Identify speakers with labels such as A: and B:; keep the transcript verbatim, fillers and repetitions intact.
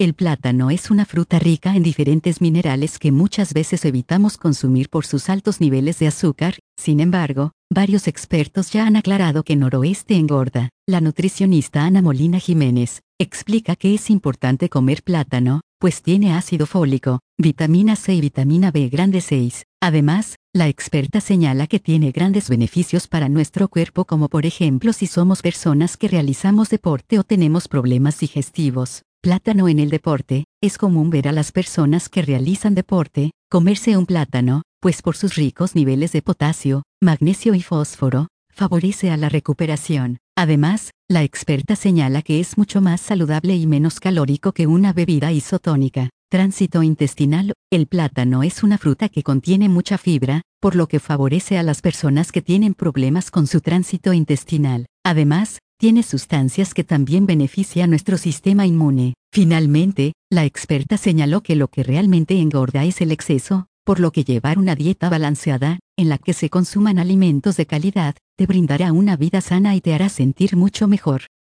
A: El plátano es una fruta rica en diferentes minerales que muchas veces evitamos consumir por sus altos niveles de azúcar. Sin embargo, varios expertos ya han aclarado que noroeste engorda. La nutricionista Ana Molina Jiménez explica que es importante comer plátano, pues tiene ácido fólico, vitamina C y vitamina B grande seis. Además, la experta señala que tiene grandes beneficios para nuestro cuerpo, como por ejemplo si somos personas que realizamos deporte o tenemos problemas digestivos. Plátano en el deporte. Es común ver a las personas que realizan deporte comerse un plátano, pues por sus ricos niveles de potasio, magnesio y fósforo, favorece a la recuperación. Además, la experta señala que es mucho más saludable y menos calórico que una bebida isotónica. Tránsito intestinal. El plátano es una fruta que contiene mucha fibra, por lo que favorece a las personas que tienen problemas con su tránsito intestinal. Además, tiene sustancias que también benefician a nuestro sistema inmune. Finalmente, la experta señaló que lo que realmente engorda es el exceso, por lo que llevar una dieta balanceada, en la que se consuman alimentos de calidad, te brindará una vida sana y te hará sentir mucho mejor.